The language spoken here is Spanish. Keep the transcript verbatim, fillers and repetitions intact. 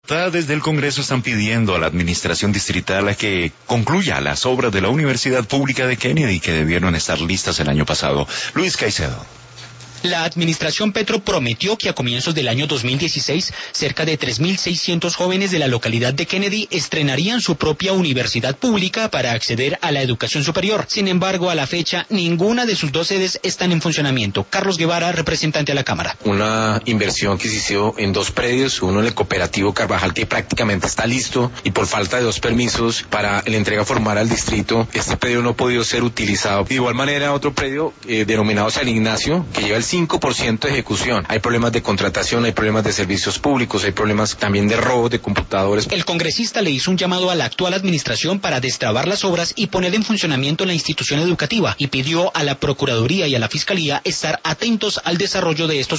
Desde el Congreso están pidiendo a la administración distrital a que concluya las obras de la Universidad Pública de Kennedy que debieron estar listas el año pasado. Luis Caicedo. La administración Petro prometió que a comienzos del año dos mil dieciséis, cerca de tres mil seiscientos jóvenes de la localidad de Kennedy estrenarían su propia universidad pública para acceder a la educación superior. Sin embargo, a la fecha, ninguna de sus dos sedes están en funcionamiento. Carlos Guevara, representante a la Cámara. Una inversión que se hizo en dos predios, uno en el cooperativo Carvajal, que prácticamente está listo, y por falta de dos permisos para la entrega formal al distrito, este predio no ha podido ser utilizado. De igual manera, otro predio eh, denominado San Ignacio, que lleva el cinco por ciento de ejecución. Hay problemas de contratación, hay problemas de servicios públicos, hay problemas también de robo de computadores. El congresista le hizo un llamado a la actual administración para destrabar las obras y poner en funcionamiento la institución educativa y pidió a la Procuraduría y a la Fiscalía estar atentos al desarrollo de estos